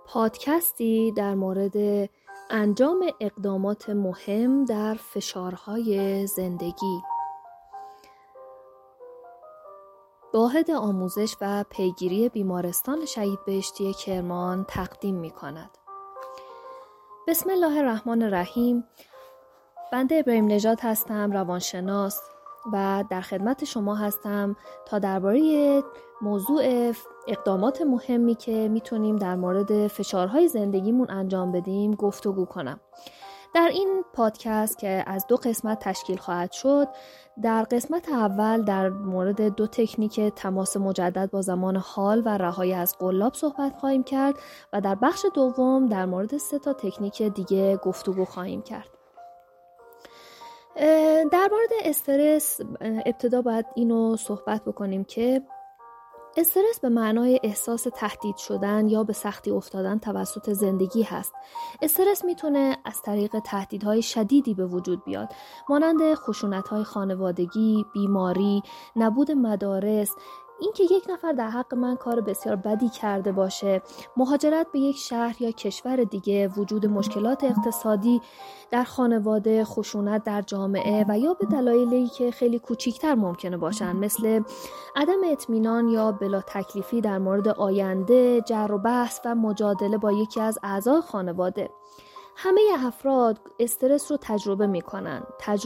پادکستی در مورد انجام اقدامات مهم در فشارهای زندگی. واحد آموزش و پیگیری بیمارستان شهید بهشتی کرمان تقدیم می کند. بسم الله الرحمن الرحیم. بنده ابراهیم نژاد هستم، روانشناس و در خدمت شما هستم تا درباره موضوع اقدامات مهمی که میتونیم در مورد فشارهای زندگیمون انجام بدیم گفتگو کنم. در این پادکست که از 2 قسمت تشکیل خواهد شد، در قسمت اول در مورد 2 تکنیک تماس مجدد با زمان حال و رهایی از قلاب صحبت خواهیم کرد و در بخش دوم در مورد 3 تکنیک دیگه گفتگو خواهیم کرد. در مورد استرس ابتدا باید اینو صحبت بکنیم که استرس به معنای احساس تهدید شدن یا به سختی افتادن توسط زندگی هست. استرس میتونه از طریق تهدیدهای شدیدی به وجود بیاد، مانند خشونت‌های خانوادگی، بیماری، نبود مدارس، اینکه یک نفر در حق من کار بسیار بدی کرده باشه، مهاجرت به یک شهر یا کشور دیگه، وجود مشکلات اقتصادی در خانواده، خشونت در جامعه و یا به دلایلی که خیلی کوچیکتر ممکنه باشن، مثل عدم اطمینان یا بلا تکلیفی در مورد آینده، جر و بحث و مجادله با یکی از اعضای خانواده. همه افراد استرس رو تجربه میکنن.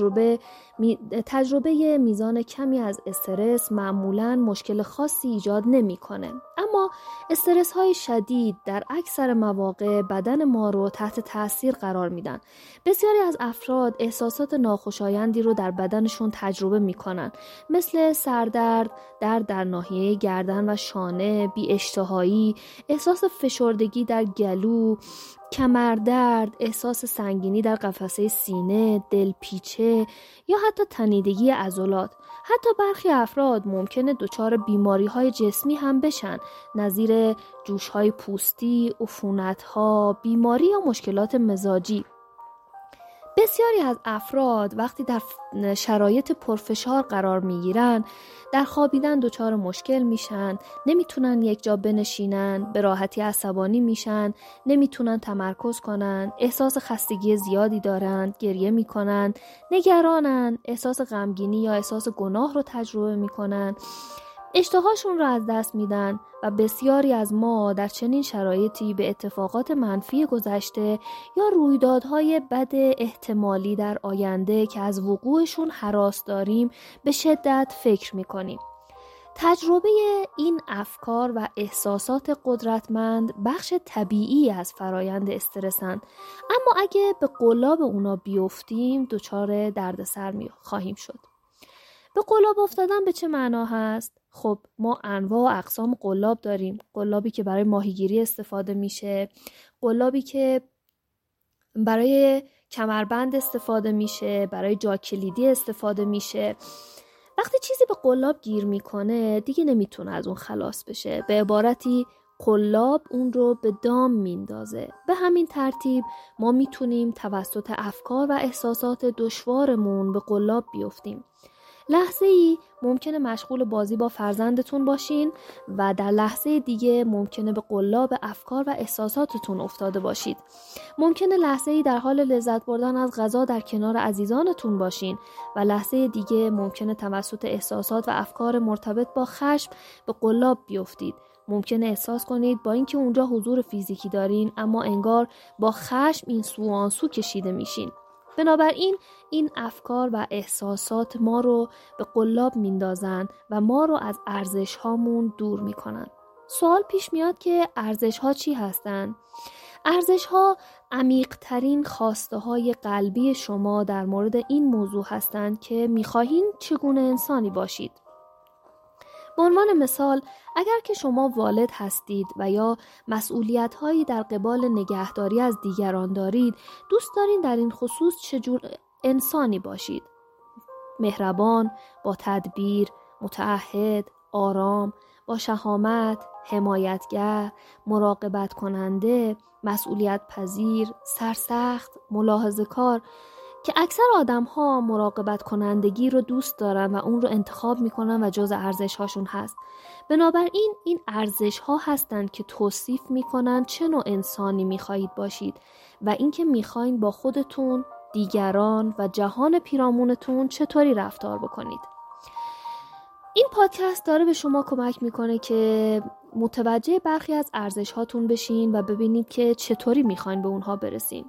تجربه میزان کمی از استرس معمولاً مشکل خاصی ایجاد نمیکنه، اما استرس های شدید در اکثر مواقع بدن ما رو تحت تاثیر قرار میدن. بسیاری از افراد احساسات ناخوشایندی رو در بدنشون تجربه میکنن، مثل سردرد، درد در ناحیه گردن و شانه، بی اشتهایی، احساس فشردگی در گلو، کمردرد، احساس سنگینی در قفسه سینه، دلپیچه یا حتی تنیدگی عضلات. حتی برخی افراد ممکنه دچار بیماری‌های جسمی هم بشن، نظیر جوش‌های پوستی، عفونت‌ها، بیماری یا مشکلات مزاجی. بسیاری از افراد وقتی در شرایط پرفشار قرار میگیرن، در خوابیدن دچار مشکل میشن، نمیتونن یک جا بنشینن، به راحتی عصبانی میشن، نمیتونن تمرکز کنن، احساس خستگی زیادی دارن، گریه میکنن، نگرانن، احساس غمگینی یا احساس گناه رو تجربه میکنن، اشتهاشون رو از دست میدن و بسیاری از ما در چنین شرایطی به اتفاقات منفی گذشته یا رویدادهای بد احتمالی در آینده که از وقوعشون هراس داریم به شدت فکر میکنیم. تجربه این افکار و احساسات قدرتمند بخش طبیعی از فرایند استرسند، اما اگه به قلاب اونا بیفتیم دچار دردسر خواهیم شد. به قلاب افتادن به چه معنا هست؟ خب ما انواع و اقسام قلاب داریم. قلابی که برای ماهیگیری استفاده میشه، قلابی که برای کمربند استفاده میشه، برای جا کلیدی استفاده میشه. وقتی چیزی به قلاب گیر میکنه دیگه نمیتونه از اون خلاص بشه. به عبارتی قلاب اون رو به دام میندازه. به همین ترتیب ما میتونیم توسط افکار و احساسات دشوارمون به قلاب بیفتیم. لحظه ای ممکنه مشغول بازی با فرزندتون باشین و در لحظه دیگه ممکنه به قلاب افکار و احساساتتون افتاده باشید. ممکنه لحظه ای در حال لذت بردن از غذا در کنار عزیزانتون باشین و لحظه دیگه ممکنه توسط احساسات و افکار مرتبط با خشم به قلاب بیفتید. ممکنه احساس کنید با اینکه اونجا حضور فیزیکی دارین اما انگار با خشم این سو آن سو کشیده میشین. بنابراین این افکار و احساسات ما رو به قلاب میندازن و ما رو از ارزش هامون دور میکنن. سوال پیش میاد که ارزش ها چی هستن؟ ارزش ها عمیق ترین خواسته های قلبی شما در مورد این موضوع هستند که میخواهین چگونه انسانی باشید. به عنوان مثال، اگر که شما والد هستید و یا مسئولیت‌هایی در قبال نگهداری از دیگران دارید، دوست دارین در این خصوص چجور انسانی باشید؟ مهربان، با تدبیر، متعهد، آرام، با شهامت، حمایتگر، مراقبت کننده، مسئولیت پذیر، سرسخت، ملاحظه‌کار. که اکثر آدم‌ها مراقبت کنندگی رو دوست دارن و اون رو انتخاب میکنن و جز ارزش‌هاشون هست. بنابراین این ارزش‌ها هستند که توصیف میکنن چه نوع انسانی میخواهید باشید و اینکه میخواین با خودتون، دیگران و جهان پیرامونتون چطوری رفتار بکنید. این پادکست داره به شما کمک میکنه که متوجه برخی از ارزش‌هاتون بشین و ببینید که چطوری میخواین به اونها برسین.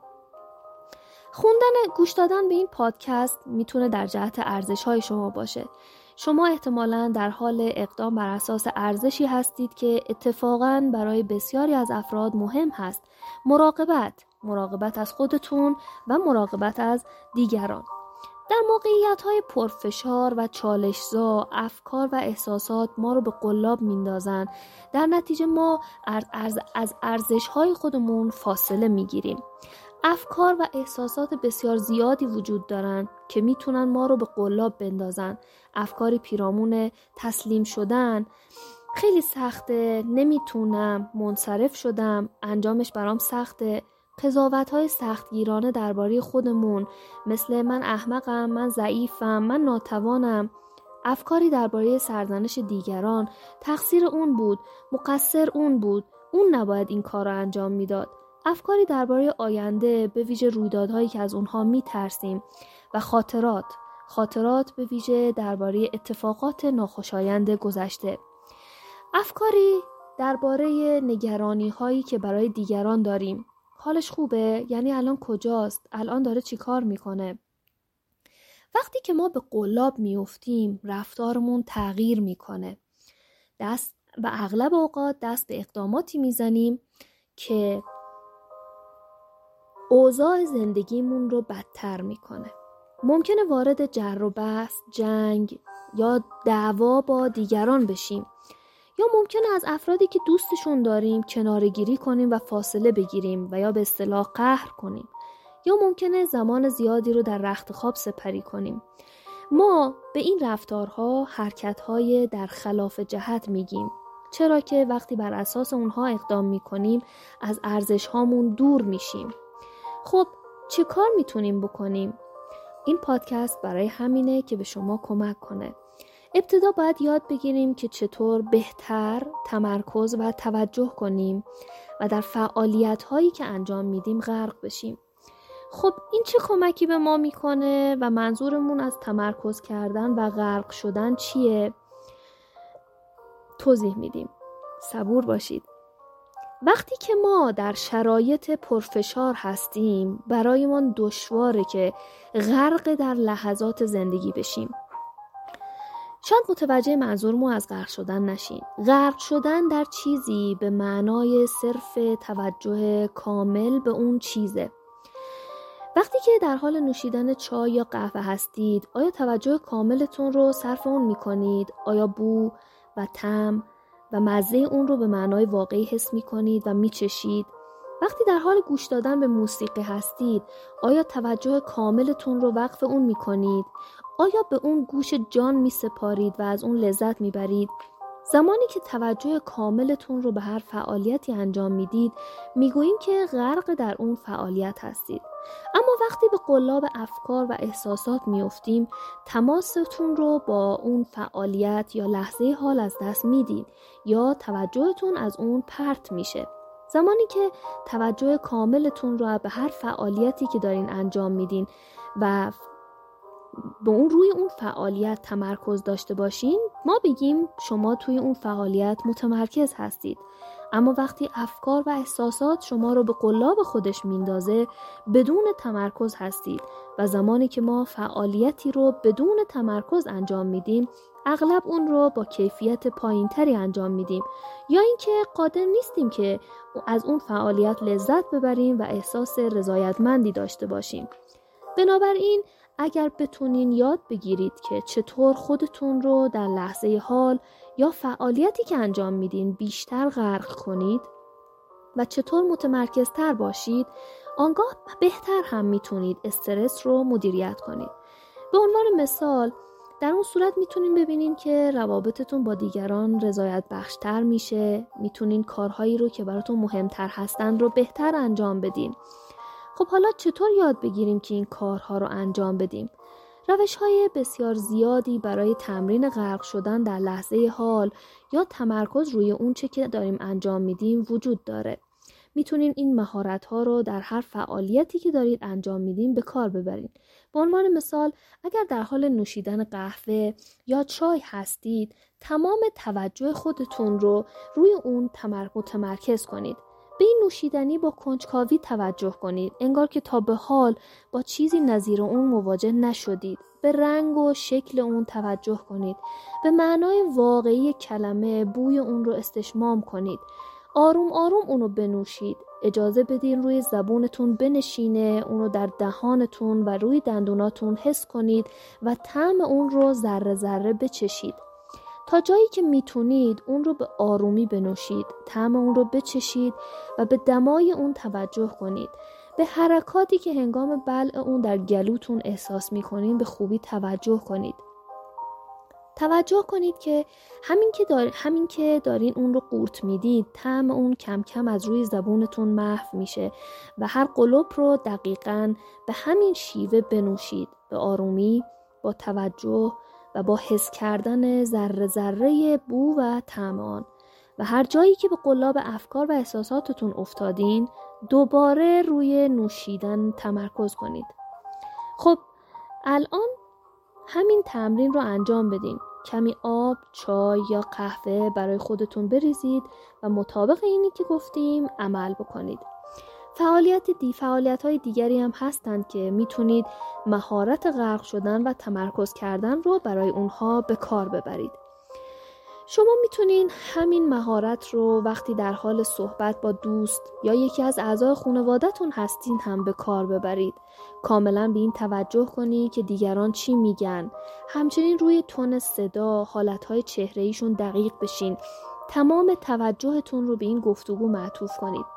گوش دادن به این پادکست میتونه در جهت ارزش‌های شما باشه. شما احتمالاً در حال اقدام بر اساس ارزشی هستید که اتفاقاً برای بسیاری از افراد مهم هست. مراقبت از خودتون و مراقبت از دیگران. در موقعیت‌های پرفشار و چالش‌زا، افکار و احساسات ما رو به قلاب میندازن. در نتیجه ما از ارزش‌های خودمون فاصله میگیریم. افکار و احساسات بسیار زیادی وجود دارن که میتونن ما رو به قلاب بندازن. افکاری پیرامون تسلیم شدن، خیلی سخته، نمیتونم، منصرف شدم، انجامش برام سخته. قضاوت‌های سختگیرانه درباره خودمون، مثل من احمقم، من ضعیفم، من ناتوانم. افکاری درباره سرزنش دیگران، تقصیر اون بود، مقصر اون بود، اون نباید این کار رو انجام میداد. افکاری درباره آینده، به ویژه رویدادهایی که از اونها میترسیم، و خاطرات به ویژه درباره اتفاقات ناخوشایند گذشته. افکاری درباره نگرانی هایی که برای دیگران داریم. حالش خوبه؟ یعنی الان کجاست؟ الان داره چی کار میکنه؟ وقتی که ما به قلاب میافتیم، رفتارمون تغییر میکنه. و اغلب اوقات دست به اقداماتی میزنیم که اوضاع زندگیمون رو بدتر میکنه. ممکنه وارد جر و بحث، جنگ یا دعوا با دیگران بشیم، یا ممکنه از افرادی که دوستشون داریم کناره‌گیری کنیم و فاصله بگیریم و یا به اصطلاح قهر کنیم، یا ممکنه زمان زیادی رو در رخت خواب سپری کنیم. ما به این رفتارها حرکت‌های در خلاف جهت میگیم، چرا که وقتی بر اساس اونها اقدام میکنیم از ارزش‌هامون دور میشیم. خب چه کار میتونیم بکنیم؟ این پادکست برای همینه که به شما کمک کنه. ابتدا باید یاد بگیریم که چطور بهتر تمرکز و توجه کنیم و در فعالیت‌هایی که انجام میدیم غرق بشیم. خب این چه کمکی به ما میکنه و منظورمون از تمرکز کردن و غرق شدن چیه؟ توضیح میدیم. صبور باشید. وقتی که ما در شرایط پرفشار هستیم، برایمان دشواره که غرق در لحظات زندگی بشیم. شاید متوجه منظورمون از غرق شدن نشین. غرق شدن در چیزی به معنای صرف توجه کامل به اون چیزه. وقتی که در حال نوشیدن چای یا قهوه هستید، آیا توجه کاملتون رو صرف اون میکنید؟ آیا بو و طعم و مزه اون رو به معنای واقعی حس میکنید و میچشید؟ وقتی در حال گوش دادن به موسیقی هستید، آیا توجه کاملتون رو وقف اون میکنید؟ آیا به اون گوش جان میسپارید و از اون لذت میبرید؟ زمانی که توجه کاملتون رو به هر فعالیتی انجام میدید، میگوییم که غرق در اون فعالیت هستید. اما وقتی به قلاب افکار و احساسات میافتیم، تماستون رو با اون فعالیت یا لحظه حال از دست میدید یا توجهتون از اون پرت میشه. زمانی که توجه کاملتون رو به هر فعالیتی که دارین انجام میدین و به اون روی اون فعالیت تمرکز داشته باشین، ما بگیم شما توی اون فعالیت متمرکز هستید. اما وقتی افکار و احساسات شما رو به قلاب خودش میندازه، بدون تمرکز هستید و زمانی که ما فعالیتی رو بدون تمرکز انجام میدیم، اغلب اون رو با کیفیت پایینتری انجام میدیم یا اینکه قادر نیستیم که از اون فعالیت لذت ببریم و احساس رضایتمندی داشته باشیم. بنابراین اگر بتونین یاد بگیرید که چطور خودتون رو در لحظه حال یا فعالیتی که انجام میدین بیشتر غرق کنید و چطور متمرکزتر باشید، آنگاه بهتر هم میتونید استرس رو مدیریت کنید. به عنوان مثال، در اون صورت میتونین ببینین که روابطتون با دیگران رضایت بخشتر میشه، میتونین کارهایی رو که براتون مهمتر هستن رو بهتر انجام بدین. خب حالا چطور یاد بگیریم که این کارها رو انجام بدیم؟ روش‌های بسیار زیادی برای تمرین غرق شدن در لحظه حال یا تمرکز روی اون چه که داریم انجام میدیم وجود داره. میتونین این مهارت‌ها رو در هر فعالیتی که دارید انجام میدین به کار ببرین. به عنوان مثال، اگر در حال نوشیدن قهوه یا چای هستید، تمام توجه خودتون رو روی اون متمرکز کنید. به این نوشیدنی با کنجکاوی توجه کنید، انگار که تا به حال با چیزی نظیر اون مواجه نشدید. به رنگ و شکل اون توجه کنید. به معنای واقعی کلمه بوی اون رو استشمام کنید. آروم آروم اونو بنوشید. اجازه بدین روی زبونتون بنشینه، اونو در دهانتون و روی دندوناتون حس کنید و طعم اون رو ذره ذره بچشید. تا جایی که میتونید اون رو به آرومی بنوشید، طعم اون رو بچشید و به دمای اون توجه کنید. به حرکاتی که هنگام بلع اون در گلوتون احساس میکنین به خوبی توجه کنید. توجه کنید که همین که دارین اون رو قورت میدید، طعم اون کم کم از روی زبونتون محو میشه و هر قلوب رو دقیقاً به همین شیوه بنوشید، به آرومی، با توجه و با حس کردن ذره ذره بو و طعم آن. و هر جایی که به قلاب افکار و احساساتتون افتادین، دوباره روی نوشیدن تمرکز کنید. خب الان همین تمرین رو انجام بدین. کمی آب، چای یا قهوه برای خودتون بریزید و مطابق اینی که گفتیم عمل بکنید. فعالیت‌های دیگری هم هستند که میتونید مهارت غرق شدن و تمرکز کردن رو برای اونها به کار ببرید. شما میتونین همین مهارت رو وقتی در حال صحبت با دوست یا یکی از اعضای خانواده‌تون هستین هم به کار ببرید. کاملا به این توجه کنید که دیگران چی میگن. همچنین روی تون صدا، حالتهای چهره‌ایشون دقیق بشین. تمام توجهتون رو به این گفتگو معطوف کنید.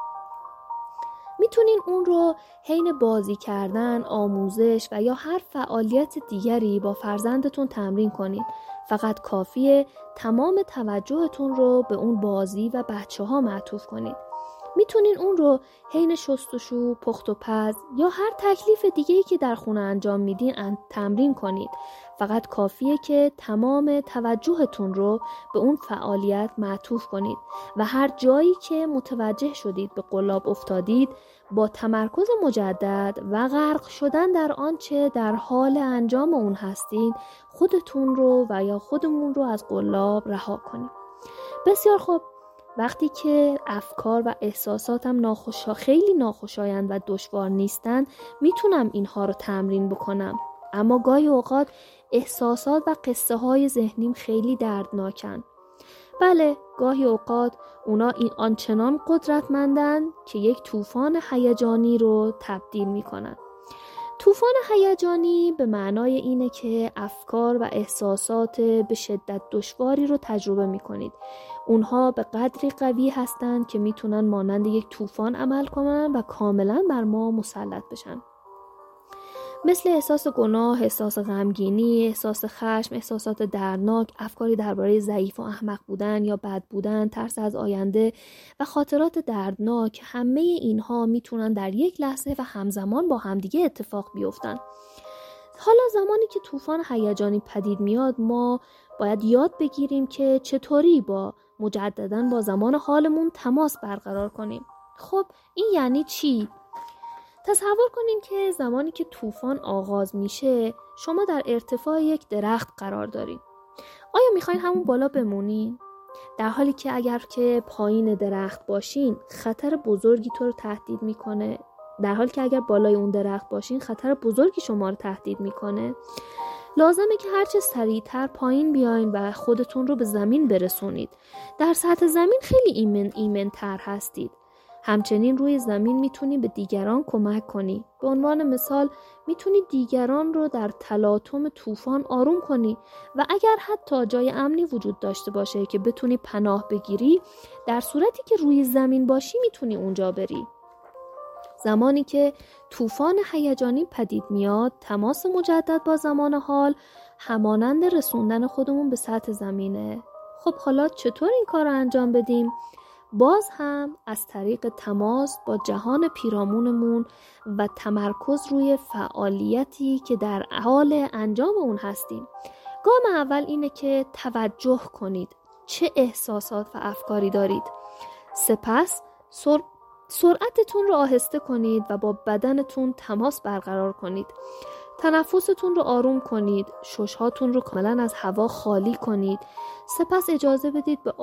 میتونین اون رو حین بازی کردن، آموزش و یا هر فعالیت دیگری با فرزندتون تمرین کنید. فقط کافیه تمام توجهتون رو به اون بازی و بچه‌ها معطوف کنید. میتونین اون رو حین شستشو، پخت و پز یا هر تکلیف دیگه‌ای که در خونه انجام میدین تمرین کنید. فقط کافیه که تمام توجهتون رو به اون فعالیت معطوف کنید و هر جایی که متوجه شدید به قلاب افتادید، با تمرکز مجدد و غرق شدن در آنچه در حال انجام اون هستید، خودتون رو و یا خودمون رو از قلاب رها کنید. بسیار خوب. وقتی که افکار و احساساتم خیلی ناخوشایند و دشوار نیستن، میتونم اینها رو تمرین بکنم. اما گاهی اوقات احساسات و قصه های ذهنیم خیلی دردناکن. بله، گاهی اوقات اونا آنچنان قدرتمندن که یک طوفان هیجانی رو تبدیل میکنن. طوفان هیجانی به معنای اینه که افکار و احساسات به شدت دشواری رو تجربه میکنید. اونها به قدری قوی هستند که میتونن مانند یک طوفان عمل کنن و کاملا بر ما مسلط بشن. مثل احساس گناه، احساس غمگینی، احساس خشم، احساسات دردناک، افکاری درباره ضعیف و احمق بودن یا بد بودن، ترس از آینده و خاطرات دردناک، همه اینها میتونن در یک لحظه و همزمان با همدیگه اتفاق بیفتن. حالا زمانی که طوفان هیجانی پدید میاد، ما باید یاد بگیریم که چطوری مجدداً با زمان حالمون تماس برقرار کنیم. خب این یعنی چی؟ تصور کنین که زمانی که طوفان آغاز میشه، شما در ارتفاع یک درخت قرار دارین. آیا میخواین همون بالا بمونین؟ در حالی که اگر که پایین درخت باشین، خطر بزرگی تو رو تهدید میکنه. در حالی که اگر بالای اون درخت باشین، خطر بزرگی شما رو تهدید میکنه. لازمه که هرچه سریعتر پایین بیاین و خودتون رو به زمین برسونید. در سطح زمین خیلی ایمن‌تر هستید. همچنین روی زمین میتونی به دیگران کمک کنی. به عنوان مثال میتونی دیگران رو در تلاطم طوفان آروم کنی و اگر حتی جای امنی وجود داشته باشه که بتونی پناه بگیری، در صورتی که روی زمین باشی میتونی اونجا بری. زمانی که طوفان هیجانی پدید میاد، تماس مجدد با زمان حال همانند رسوندن خودمون به سطح زمینه. خب حالا چطور این کار رو انجام بدیم؟ باز هم از طریق تماس با جهان پیرامونمون و تمرکز روی فعالیتی که در حال انجام اون هستیم. گام اول اینه که توجه کنید چه احساسات و افکاری دارید. سپس سرعتتون رو آهسته کنید و با بدنتون تماس برقرار کنید. تنفستون رو آروم کنید. ششهاتون رو کاملا از هوا خالی کنید. سپس اجازه بدید به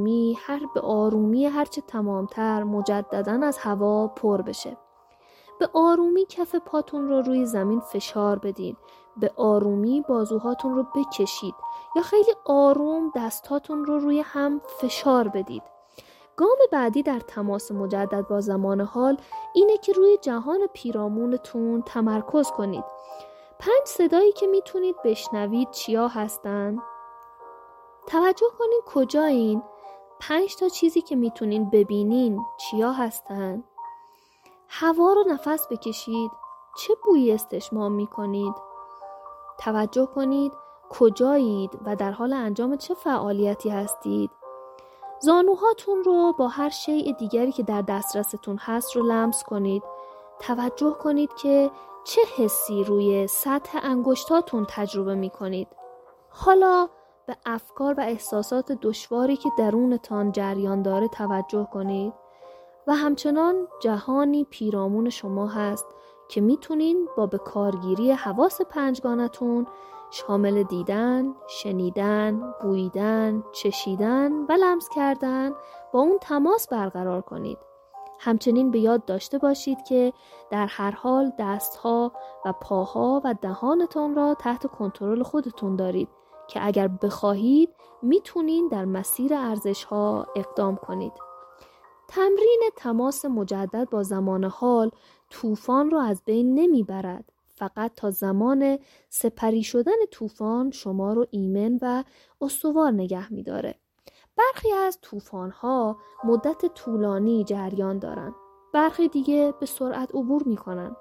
آرومی هرچه تمامتر مجدداً از هوا پر بشه. به آرومی کف پاتون رو روی زمین فشار بدید. به آرومی بازوهاتون رو بکشید یا خیلی آروم دستاتون رو روی هم فشار بدید. گام بعدی در تماس مجدد با زمان حال اینه که روی جهان پیرامونتون تمرکز کنید. 5 صدایی که میتونید بشنوید چیا هستن؟ توجه کنید کجایین؟ 5 تا چیزی که میتونین ببینین چیا هستن؟ هوا رو نفس بکشید. چه بویی استشمام میکنید؟ توجه کنید کجایید و در حال انجام چه فعالیتی هستید؟ زانوهاتون رو با هر شیء دیگری که در دسترستون هست رو لمس کنید. توجه کنید که چه حسی روی سطح انگشتاتون تجربه می کنید. حالا به افکار و احساسات دشواری که درونتان جریان داره توجه کنید و همچنان جهانی پیرامون شما هست که میتونین با به کارگیری حواس 5گانتون شامل دیدن، شنیدن، بوییدن، چشیدن و لمس کردن با اون تماس برقرار کنید. همچنین به یاد داشته باشید که در هر حال دستها و پاها و دهانتون را تحت کنترل خودتون دارید که اگر بخواهید میتونین در مسیر ارزش‌ها اقدام کنید. تمرین تماس مجدد با زمان حال طوفان را از بین نمیبرد. فقط تا زمان سپری شدن طوفان شما رو ایمن و استوار نگه می‌داره. برخی از طوفان‌ها مدت طولانی جریان دارن. برخی دیگه به سرعت عبور می‌کنن.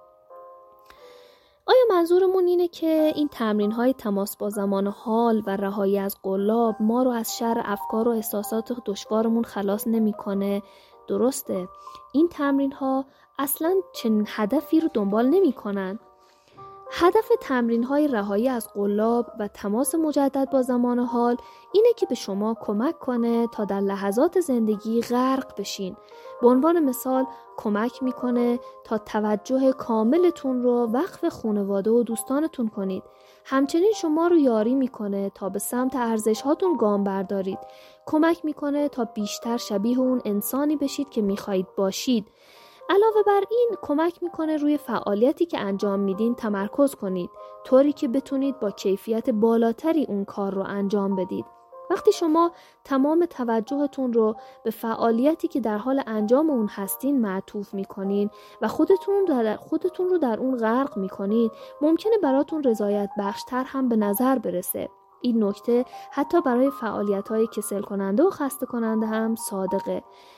آیا منظورمون اینه که این تمرین‌های تماس با زمان حال و رهایی از قلاب ما رو از شر افکار و احساسات دشوارمون خلاص نمی‌کنه؟ درسته. این تمرین‌ها اصلاً چنین هدفی رو دنبال نمی‌کنن. هدف تمرین‌های رهایی از قلاب و تماس مجدد با زمان حال اینه که به شما کمک کنه تا در لحظات زندگی غرق بشین. به عنوان مثال کمک میکنه تا توجه کاملتون رو وقف خانواده و دوستانتون کنید. همچنین شما رو یاری میکنه تا به سمت ارزش‌هاتون گام بردارید. کمک میکنه تا بیشتر شبیه اون انسانی بشید که میخواید باشید. علاوه بر این کمک میکنه روی فعالیتی که انجام میدین تمرکز کنید، طوری که بتونید با کیفیت بالاتری اون کار رو انجام بدید. وقتی شما تمام توجهتون رو به فعالیتی که در حال انجام اون هستین معطوف میکنین و خودتون رو در اون غرق میکنید، ممکنه براتون رضایت بخشتر هم به نظر برسه. این نکته حتی برای فعالیت‌های کسل کننده و خسته کننده هم صادقه.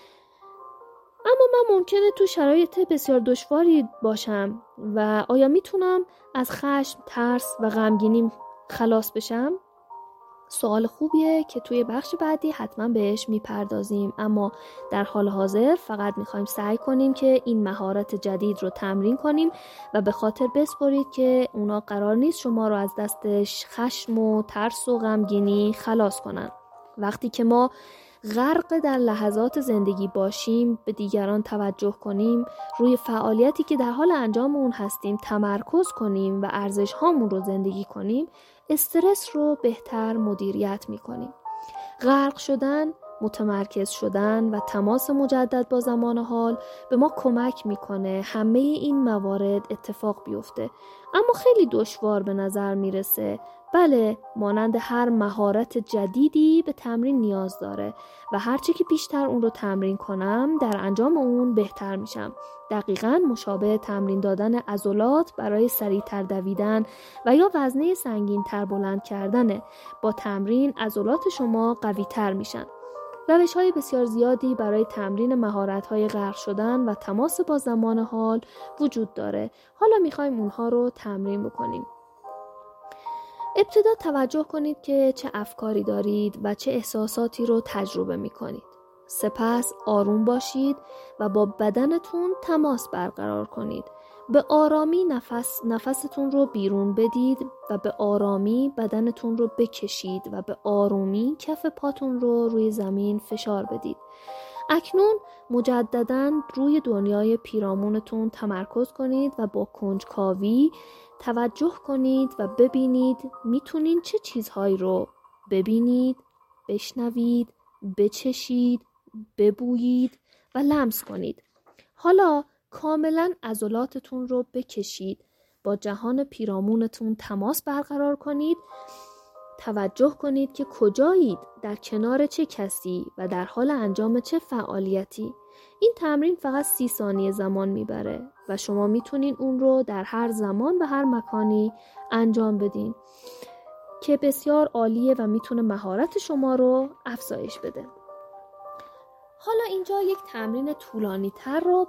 اما من ممکنه تو شرایط بسیار دشواری باشم و آیا میتونم از خشم، ترس و غمگینی خلاص بشم؟ سوال خوبیه که توی بخش بعدی حتما بهش میپردازیم، اما در حال حاضر فقط میخوایم سعی کنیم که این مهارت جدید رو تمرین کنیم و به خاطر بسپارید که اونا قرار نیست شما رو از دست خشم و ترس و غمگینی خلاص کنن. وقتی که ما غرق در لحظات زندگی باشیم، به دیگران توجه کنیم، روی فعالیتی که در حال انجام اون هستیم تمرکز کنیم و ارزش هامون رو زندگی کنیم، استرس رو بهتر مدیریت میکنیم. غرق شدن، متمرکز شدن و تماس مجدد با زمان حال به ما کمک میکنه همه این موارد اتفاق بیفته. اما خیلی دشوار به نظر میرسه. بله، مانند هر مهارت جدیدی به تمرین نیاز داره و هرچی که بیشتر اون رو تمرین کنم در انجام اون بهتر میشم. دقیقاً مشابه تمرین دادن عضلات برای سریعتر دویدن و یا وزنه سنگین‌تر بلند کردنه. با تمرین عضلات شما قوی‌تر میشن. روش‌های بسیار زیادی برای تمرین مهارت‌های غرق شدن و تماس با زمان حال وجود داره. حالا می‌خوایم اونها رو تمرین بکنیم. ابتدا توجه کنید که چه افکاری دارید و چه احساساتی رو تجربه می‌کنید. سپس آروم باشید و با بدنتون تماس برقرار کنید. به آرامی نفستون رو بیرون بدید و به آرامی بدنتون رو بکشید و به آرومی کف پاتون رو روی زمین فشار بدید. اکنون مجدداً روی دنیای پیرامونتون تمرکز کنید و با کنجکاوی توجه کنید و ببینید میتونید چه چیزهایی رو ببینید، بشنوید، بچشید، ببویید و لمس کنید. حالا کاملا عضلاتتون رو بکشید، با جهان پیرامونتون تماس برقرار کنید. توجه کنید که کجایید، در کنار چه کسی و در حال انجام چه فعالیتی. این تمرین فقط 30 ثانیه زمان میبره و شما میتونین اون رو در هر زمان و هر مکانی انجام بدین که بسیار عالیه و میتونه مهارت شما رو افزایش بده. حالا اینجا یک تمرین طولانی تر رو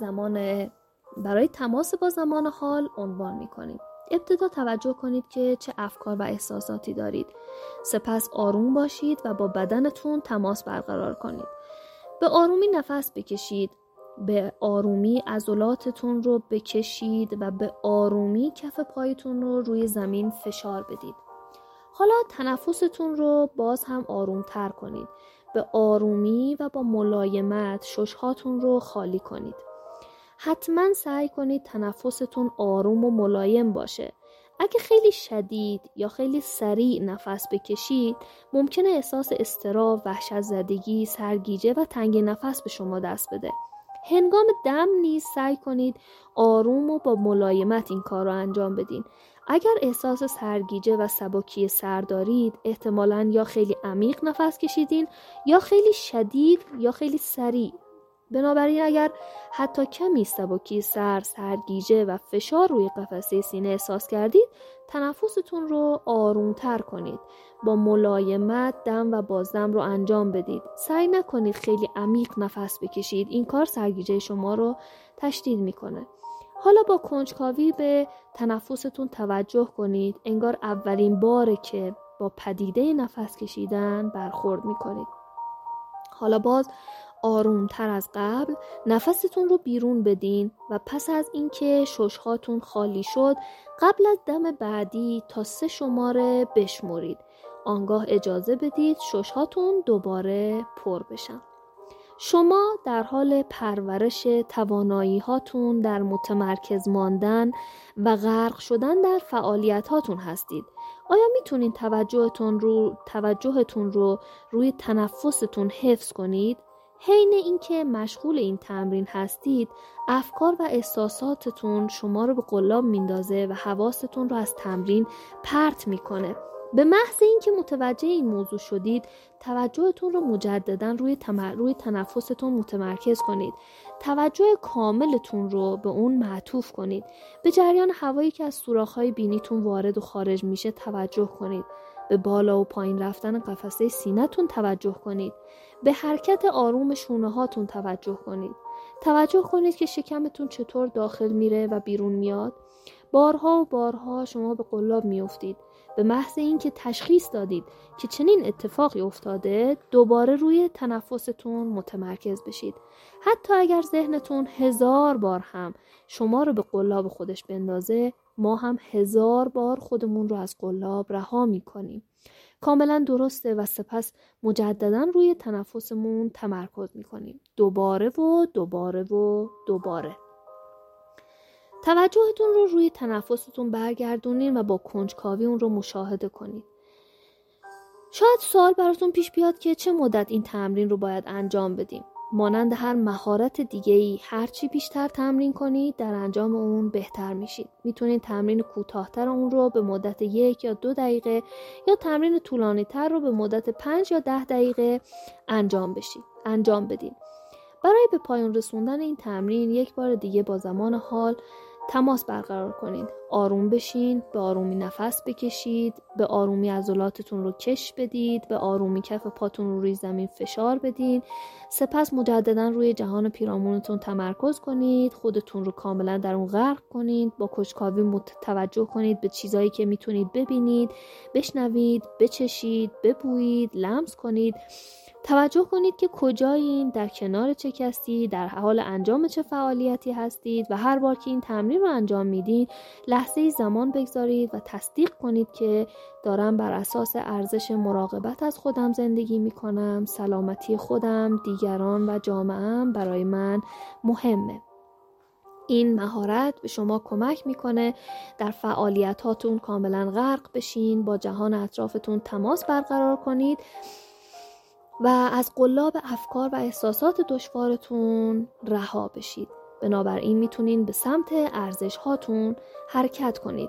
برای تماس با زمان حال عنوان میکنیم. ابتدا توجه کنید که چه افکار و احساساتی دارید. سپس آروم باشید و با بدنتون تماس برقرار کنید. به آرومی نفس بکشید. به آرومی عضلاتتون رو بکشید و به آرومی کف پایتون رو روی زمین فشار بدید. حالا تنفستون رو باز هم آروم تر کنید. به آرومی و با ملایمت ششهاتون رو خالی کنید. حتما سعی کنید تنفستون آروم و ملایم باشه. اگه خیلی شدید یا خیلی سریع نفس بکشید، ممکنه احساس اضطراب، وحشت زدگی، سرگیجه و تنگی نفس به شما دست بده. هنگام دم نیز سعی کنید آروم و با ملایمت این کار رو انجام بدین. اگر احساس سرگیجه و سبکی سر دارید، احتمالاً یا خیلی عمیق نفس کشیدین یا خیلی شدید یا خیلی سریع. بنابراین اگر حتی کمی سبکی سرگیجه و فشار روی قفسه سینه احساس کردید، تنفستون رو آرومتر کنید. با ملایمت دم و بازدم رو انجام بدید. سعی نکنید خیلی عمیق نفس بکشید. این کار سرگیجه شما رو تشدید میکنه. حالا با کنجکاوی به تنفستون توجه کنید. انگار اولین باره که با پدیده نفس کشیدن برخورد میکنید. حالا باز آرومتر از قبل نفستون رو بیرون بدین و پس از اینکه ششهاتون خالی شد، قبل از دم بعدی تا 3 شماره بشمرید. آنگاه اجازه بدید ششهاتون دوباره پر بشن. شما در حال پرورش توانایی هاتون در متمرکز ماندن و غرق شدن در فعالیت هاتون هستید. آیا میتونید توجهتون رو روی تنفستون حفظ کنید؟ حین اینکه مشغول این تمرین هستید، افکار و احساساتتون شما رو به قلاب میندازه و حواستون رو از تمرین پرت میکنه. به محض اینکه متوجه این موضوع شدید، توجهتون رو مجددا روی تنفستون متمرکز کنید. توجه کاملتون رو به اون معطوف کنید. به جریان هوایی که از سوراخ‌های بینیتون وارد و خارج میشه توجه کنید. به بالا و پایین رفتن قفسه سینه‌تون توجه کنید. به حرکت آروم شونه‌هاتون توجه کنید. توجه کنید که شکمتون چطور داخل میره و بیرون میاد. بارها و بارها شما به قلاب میافتید. به محض اینکه تشخیص دادید که چنین اتفاقی افتاده، دوباره روی تنفستون متمرکز بشید. حتی اگر ذهنتون 1000 بار هم شما رو به قلاب خودش بندازه، ما هم 1000 بار خودمون رو از قلاب رها میکنیم. کاملا درسته و سپس مجددا روی تنفسمون تمرکز میکنیم. دوباره و دوباره و دوباره. توجهتون رو روی تنفستون برگردونین و با کنجکاوی اون رو مشاهده کنید. شاید سوال براتون پیش بیاد که چه مدت این تمرین رو باید انجام بدیم. مانند هر مهارت دیگه‌ای، هرچی بیشتر تمرین کنید در انجام اون بهتر میشید. میتونید تمرین کوتاه‌تر اون رو به مدت 1 یا 2 دقیقه یا تمرین طولانی‌تر رو به مدت 5 یا 10 دقیقه انجام بدید. برای به پایان رسوندن این تمرین یک بار دیگه با زمان حال تماس برقرار کنید. آروم بشین، به آرومی نفس بکشید، به آرومی عضلاتتون رو کش بدید، به آرومی کف پاتون رو روی زمین فشار بدین. سپس مجددا روی جهان پیرامونتون تمرکز کنید، خودتون رو کاملا در اون غرق کنید، با کنجکاوی توجه کنید به چیزایی که میتونید ببینید، بشنوید، بچشید، ببویید، لمس کنید. توجه کنید که کجایین، در کنار چه کسی، در حال انجام چه فعالیتی هستید و هر بار که این تمرین رو انجام میدین لحظه‌ای زمان بگذارید و تصدیق کنید که دارم بر اساس ارزش مراقبت از خودم زندگی میکنم، سلامتی خودم، دیگران و جامعه‌ام برای من مهمه. این مهارت به شما کمک میکنه در فعالیتاتون کاملا غرق بشین، با جهان اطرافتون تماس برقرار کنید و از قلاب افکار و احساسات دشوارتون رها بشید. بنابراین میتونین به سمت ارزش هاتون حرکت کنید.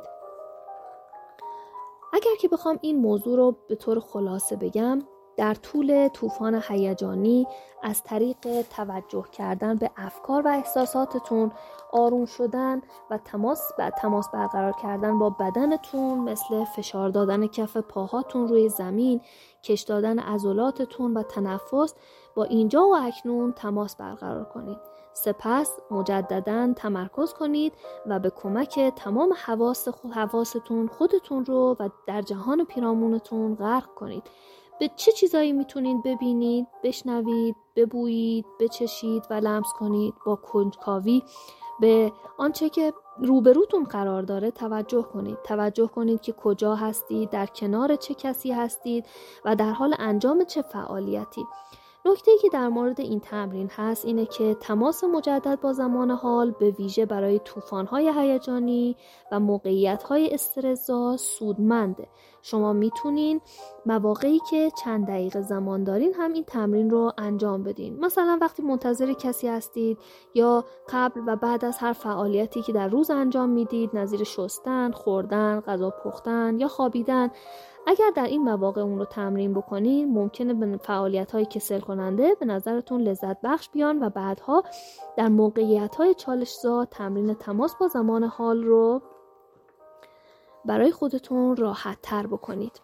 اگر که بخوام این موضوع رو به طور خلاصه بگم، در طول طوفان هیجانی از طریق توجه کردن به افکار و احساساتتون، آروم شدن و تماس برقرار کردن با بدنتون، مثل فشار دادن کف پاهاتون روی زمین، کش دادن عضلاتتون و تنفس، با اینجا و اکنون تماس برقرار کنید. سپس مجددا تمرکز کنید و به کمک تمام حواستون خودتون رو و در جهان پیرامونتون غرق کنید. به چه چیزایی میتونید ببینید، بشنوید، ببویید، بچشید و لمس کنید. با کنجکاوی به آنچه که روبروتون قرار داره توجه کنید. توجه کنید که کجا هستید، در کنار چه کسی هستید و در حال انجام چه فعالیتی. نکته‌ای که در مورد این تمرین هست اینه که تماس مجدد با زمان حال به ویژه برای طوفان‌های هیجانی و موقعیت‌های استرس‌زا سودمنده. شما میتونین مواقعی که چند دقیقه زمان دارین هم این تمرین رو انجام بدین. مثلا وقتی منتظر کسی هستید یا قبل و بعد از هر فعالیتی که در روز انجام میدید، نظیر شستن، خوردن، غذا پختن یا خوابیدن. اگر در این مواقع اون رو تمرین بکنین، ممکنه به فعالیت‌های کسل کننده به نظرتون لذت بخش بیان و بعدها در موقعیت‌های چالش‌زا تمرین تماس با زمان حال رو برای خودتون راحت تر بکنید.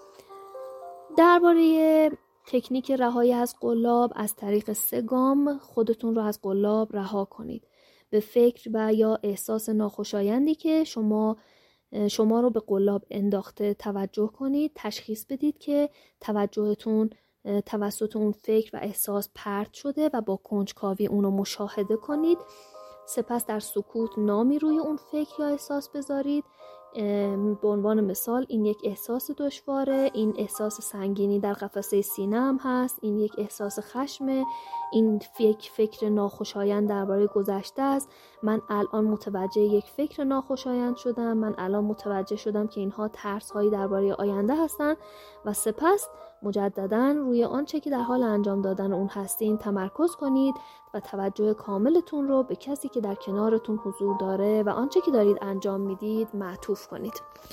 درباره تکنیک رهایی از قلاب، از طریق 3 گام خودتون رو از قلاب رها کنید. به فکر و یا احساس ناخوشایندی که شما رو به قلاب انداخته توجه کنید. تشخیص بدید که توجهتون توسط اون فکر و احساس پرت شده و با کنجکاوی اون رو مشاهده کنید. سپس در سکوت نامی روی اون فکر یا احساس بذارید. به عنوان مثال این یک احساس دشواره، این احساس سنگینی در قفسه سینه هم هست، این یک احساس خشمه، این فکر ناخوشایند درباره گذشته است. من الان متوجه یک فکر ناخوشایند شدم، من الان متوجه شدم که اینها ترس هایی درباره آینده هستند و سپس مجددا روی آنچه که در حال انجام دادن اون هستین تمرکز کنید و توجه کاملتون رو به کسی که در کنارتون حضور داره و آنچه که دارید انجام میدید معطوف کنید.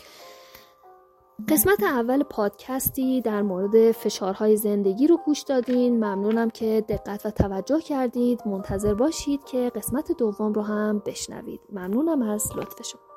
قسمت اول پادکستی در مورد فشارهای زندگی رو گوش دادین. ممنونم که دقت و توجه کردید. منتظر باشید که قسمت دوم رو هم بشنوید. ممنونم از لطف شما.